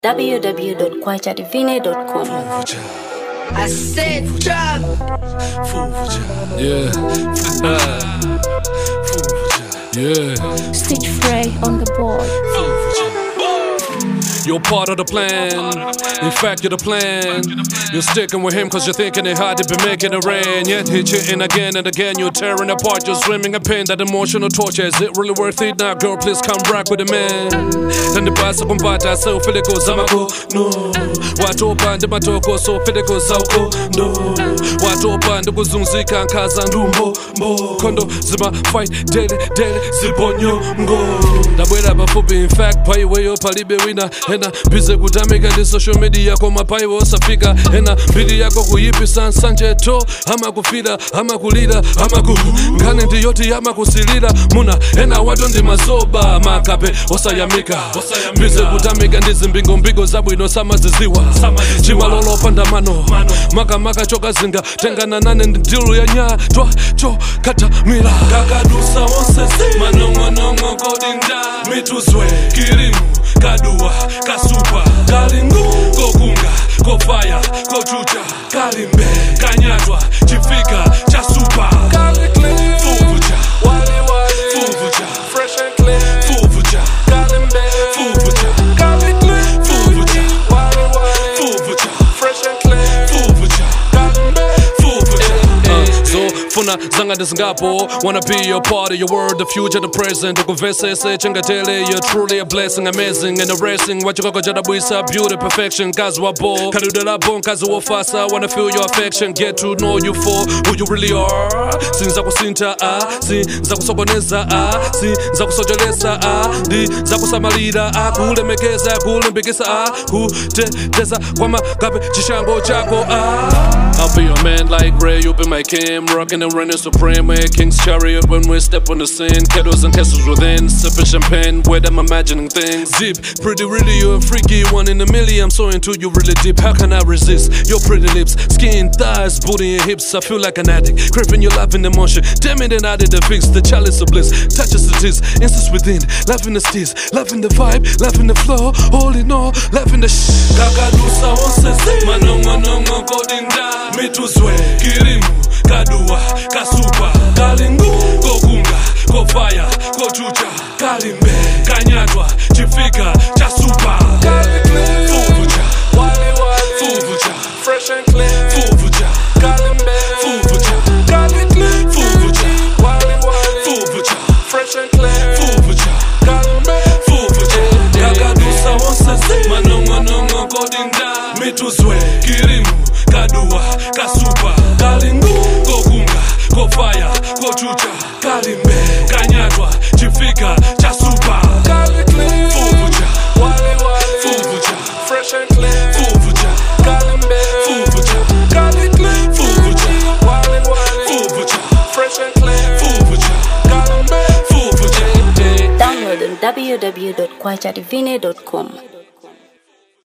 www.kwajadivine.com. I said drop. Yeah. Yeah. Stitch Frey on the board. You're part of the plan. In fact, you're the plan. You're sticking with him cause you're thinking it hard to be making it rain. Yet he's hitting again and again. You're tearing apart, you're swimming in pain. That emotional torture, is it really worth it now? Girl, please come rock with a man. Then the basa kumbata, so filiko zamako. No. Watopa ndi matoko, so filiko zauko. No. Watopa ndi kuzunzika nkaza ndumbo. Kondo zima fight daily, zibonyo ngo. Dabwera bafupi, in fact, paiweyo palibe wina. Ena bize kutamika ndi social media koma paiwe osafika. Ena bidi yako kuyipisa nsanje to. Ama kufida, ama kulira, ama nkane ndi yoti ama kusilira. Muna ena watu ndi mazoba makape osayamika. Bize kutamika ndi zimbingo zabwino samaziziwa. Chimalolo pandamano maka choka zinga. Tengana nane ndi dilu ya nyatwa cho kata mila. Kakadusa wonsese manongo kodinda. Mituzwe kirimu kadua kasupa kalingu kokunga kofaya kochucha kalimbe kanyatwa chifika cha super fuvucha fuvucha fresh and clean fuvucha kalimbe fuvucha fuvucha fuvucha fresh and clean fuvucha kalimbe fuvucha funa zanga disingapo. Wanna be a part of your world, the future, the present. Ukuvese se chengatele, you're truly a blessing, amazing and erasing. Wachukoko jadabwisa, beauty, perfection. Kazi wabo, kaludela bon, kazi wafasa. Wanna feel your affection, get to know you for who you really are. Sinza kusinta sinza kusokoneza sinza kusojelesa di za kusamalira kulemekeza kulembekeza kuteteza kwa magabe chishango chako I'll be your man like Ray, you be my Kim. Rockin' and running supreme, we're King's chariot when we step on the scene. Kettles and castles within, sipping champagne, where I'm imagining things. Deep, pretty really, you're a freaky one in a million. I'm so into you really deep, how can I resist? Your pretty lips, skin, thighs, booty and hips. I feel like an addict, craving your love and emotion. Damn it, and I did the fix, the chalice of bliss. Touches the tears, instance within, loving the steez, loving the vibe, loving the flow. All in all, loving the Kakadusa wonsese, manongo kodinda. Mituzwe, kirimu, kadua, kasupa, kalingu, kokunga, kofaya, kochucha, kalimbe, kanyatwa, chifika, cha super. Fuvucha, fuvucha, fresh and clean. Fuvucha, kalimbe, fuvucha, fuvucha, fuvucha, fresh and clean. Fuvucha, kalimbe, fuvucha. Kakadusa wonsese, manongo kodinda. Mituzwe, kirimu, kadua, kasupa, kalingu, kokunga, kofaya, kochucha, kalimbe, kanyatwa, chifika, cha super. Fuvucha, fuvucha, fresh and clean. Fuvucha, kalimbe, fuvucha, fuvucha, fuvucha, fresh and clean. Fuvucha, kalimbe, fuvucha. Download on www.kwajadivine.com.